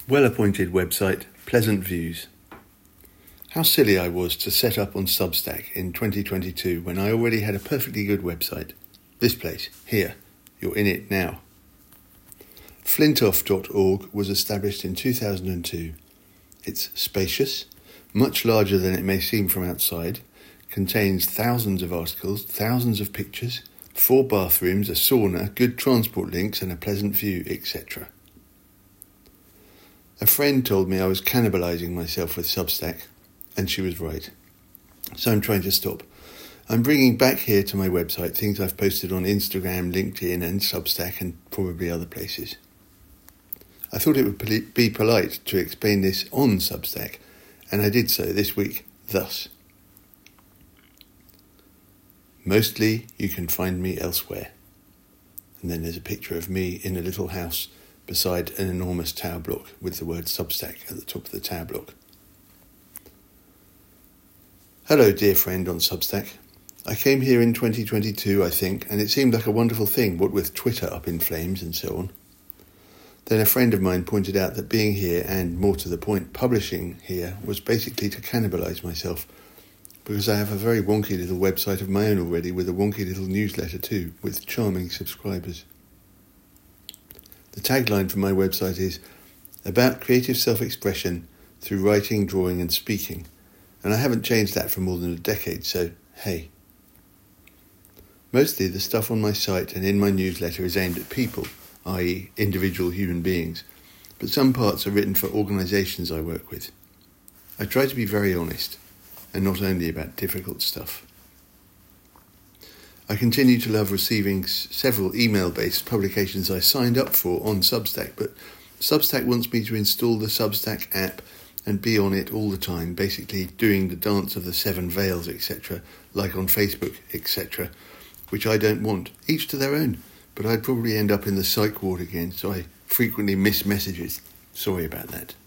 Well-appointed website, pleasant views. How silly I was to set up on Substack in 2022 when I already had a perfectly good website. This place, here, you're in it now. Flintoff.org was established in 2002. It's spacious, much larger than it may seem from outside, contains thousands of articles, thousands of pictures, 4 bathrooms, a sauna, good transport links and a pleasant view, etc. A friend told me I was cannibalising myself with Substack, and she was right. So I'm trying to stop. I'm bringing back here to my website things I've posted on Instagram, LinkedIn and Substack and probably other places. I thought it would be polite to explain this on Substack, and I did so this week, thus. Mostly you can find me elsewhere. And then there's a picture of me in a little house beside an enormous tower block with the word Substack at the top of the tower block. Hello, dear friend on Substack. I came here in 2022, I think, and it seemed like a wonderful thing, what with Twitter up in flames and so on. Then a friend of mine pointed out that being here, and more to the point, publishing here, was basically to cannibalise myself, because I have a very wonky little website of my own already, with a wonky little newsletter too, with charming subscribers. The tagline for my website is, about creative self-expression through writing, drawing and speaking, and I haven't changed that for more than a decade, so hey. Mostly the stuff on my site and in my newsletter is aimed at people, i.e. individual human beings, but some parts are written for organisations I work with. I try to be very honest, and not only about difficult stuff. I continue to love receiving several email-based publications I signed up for on Substack, but Substack wants me to install the Substack app and be on it all the time, basically doing the dance of the 7 veils, etc., like on Facebook, etc., which I don't want, each to their own, but I'd probably end up in the psych ward again, so I frequently miss messages. Sorry about that.